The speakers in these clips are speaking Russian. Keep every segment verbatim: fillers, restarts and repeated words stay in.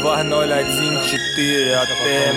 два ноль один четыре АТМ.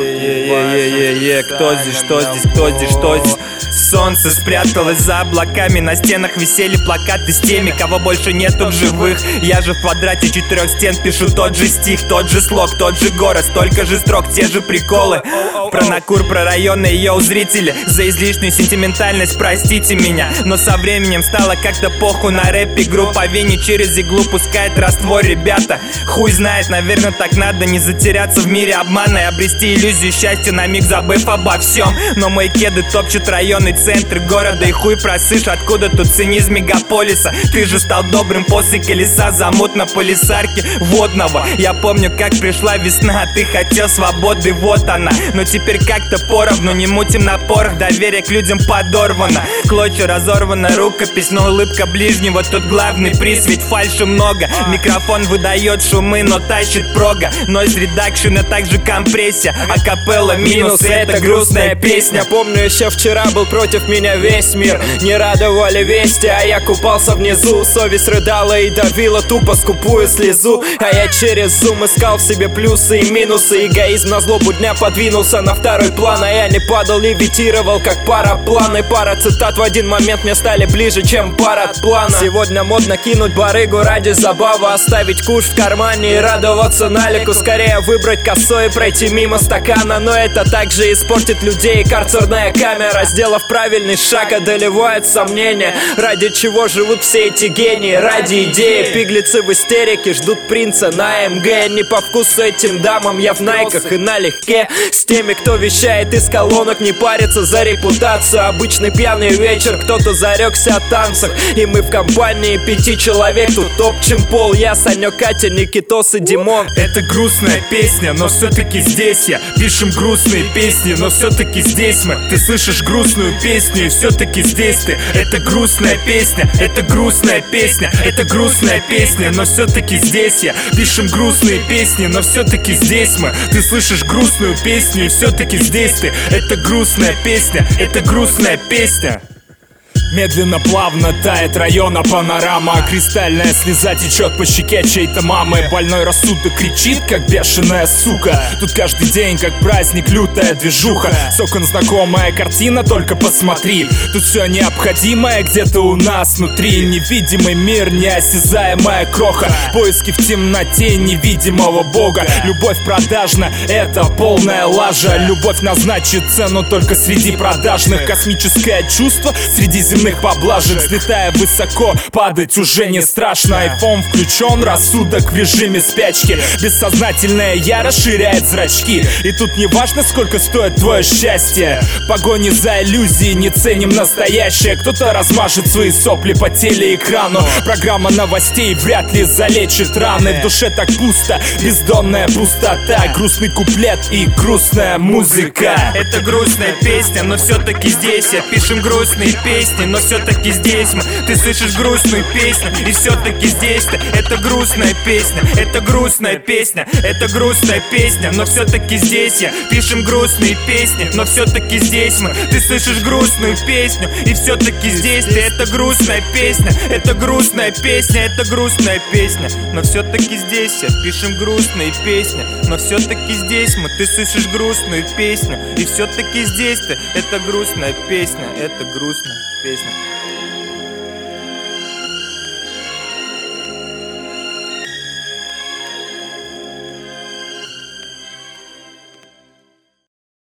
Е-е-е-е, кто здесь, что здесь, кто здесь, что здесь? Солнце спряталось за облаками, на стенах висели плакаты с теми, кого больше нету в живых. Я же в квадрате четырех стен пишу тот же стих, тот же слог, тот же город, столько же строк, те же приколы. Про Накур, про районы, йоу, зрители, за излишнюю сентиментальность простите меня. Но со временем стало как-то похуй на рэп. Игру по вене через иглу пускает раствор, ребята. Хуй знает, наверное, так надо не затеряться в мире обмана и обрести иллюзию счастья, на миг забыв обо всем. Но мои кеды топчут районы, центры города, и хуй просышь, откуда тут цинизм мегаполиса. Ты же стал добрым после колеса замутно по лесарке водного. Я помню, как пришла весна, а ты хотел свободы, вот она. Но теперь как-то поровну, не мутим на порох, доверие к людям подорвано. В клочья разорвана рукопись, но улыбка ближнего тут главный приз, ведь фальши много. Микрофон выдает шумы, но тащит прога. Нойз редакшн, а также компрессия, акапелла минус, это грустная песня. Помню, еще вчера был против меня весь мир, не радовали вести, а я купался внизу. Совесть рыдала и давила тупо скупую слезу, а я через зум искал в себе плюсы и минусы. Эгоизм на злобу дня подвинулся на второй план, а я не падал, левитировал как параплан. И пара цитат в один момент мне стали ближе, чем парад плана. Сегодня модно кинуть барыгу ради забавы, оставить куш в кармане и радоваться налику. Скорее выбрать косой и пройти мимо стакана, но это также испортит людей. Карцерная камера, сделав правильный шаг, одолевает сомнения. Ради чего живут все эти гении? Ради идеи. Пиглицы в истерике ждут принца на МГ. Не по вкусу этим дамам, я в найках и налегке. С теми, кто вещает из колонок, не парится за репутацию. Обычный пьяный вечер, кто-то зарекся о танцах, и мы в компании пяти человек тут топчем пол. Я, Санек, Катя, Никитос и Димон. Это грустная песня, но все-таки здесь я. Пишем грустные песни, но все-таки здесь мы. Ты слышишь грустную песню, и все-таки здесь ты. Это грустная песня, это грустная песня, это грустная песня, но все-таки здесь я. Пишем грустные песни, но все-таки здесь мы. Ты слышишь грустную песню, и все-таки здесь ты. Это грустная песня, это грустная песня. Медленно, плавно тает района панорама. Кристальная слеза течет по щеке чьей-то мамы. Больной рассудок кричит, как бешеная сука. Тут каждый день, как праздник, лютая движуха. С окон знакомая картина, только посмотри. Тут все необходимое где-то у нас внутри. Невидимый мир, неосязаемая кроха. Поиски в темноте невидимого бога. Любовь продажна, это полная лажа. Любовь назначит цену только среди продажных. Космическое чувство среди земных поблажек. Взлетая высоко, падать уже не страшно. Айфон включен, рассудок в режиме спячки. Бессознательное я расширяет зрачки. И тут не важно, сколько стоит твое счастье. Погони за иллюзией, не ценим настоящее. Кто-то размажет свои сопли по телеэкрану. Программа новостей вряд ли залечит раны. В душе так пусто, бездонная пустота. Грустный куплет и грустная музыка. Это грустная песня, но все-таки здесь я. Пишем грустные песни, но все-таки здесь мы. Ты слышишь грустную песню, и все-таки здесь ты. Это грустная песня, это грустная песня, это грустная песня, но все-таки здесь я. Пишем грустные песни, но все-таки здесь мы. Ты слышишь грустную песню, и все-таки здесь ты. Это грустная песня, это грустная песня, это грустная песня, но все-таки здесь я. Пишем грустные песни, но все-таки здесь мы. Ты слышишь грустную песню, и все-таки здесь ты. Это грустная песня, это грустная песня.